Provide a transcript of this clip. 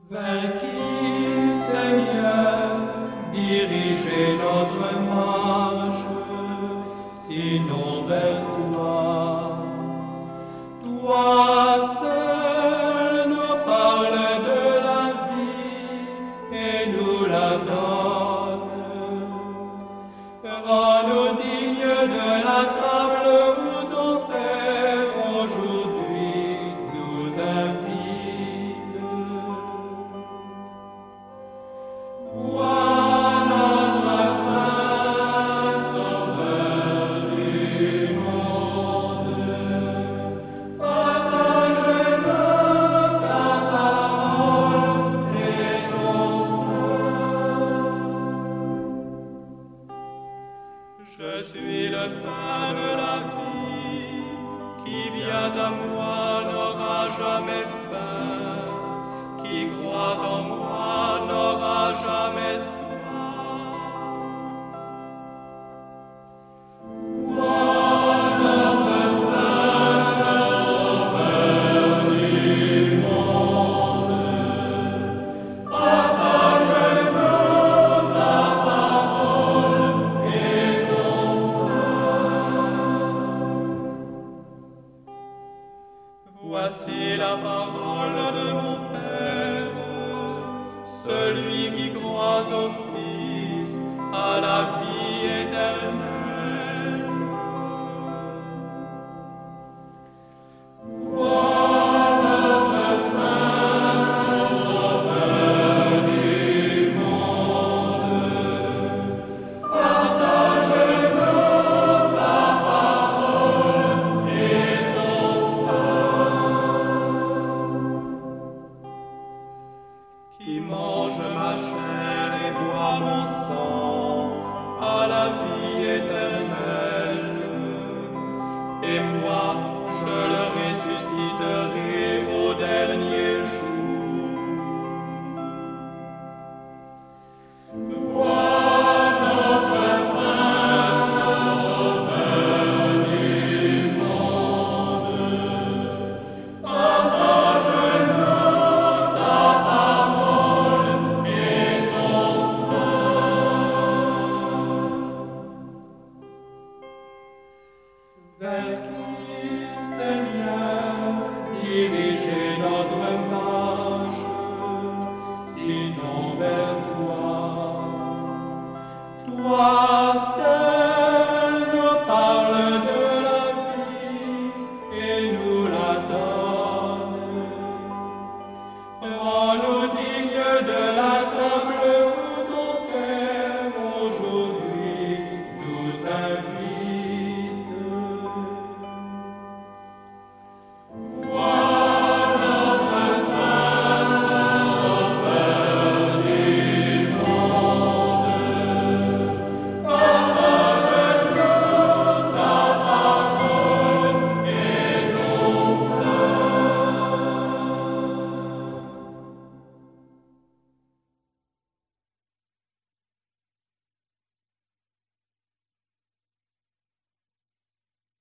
Vers qui, Seigneur, diriger notre marche, sinon vers toi? Toi seul nous parles de la vie et nous la donnes. Rends-nous dignes de la table où ton Père aujourd'hui nous invite. Je suis le pain de la vie, qui vient à moi n'aura jamais faim, qui croit en moi n'aura jamais soif. Voici la parole de mon Père, celui qui croit au Fils, à la vie.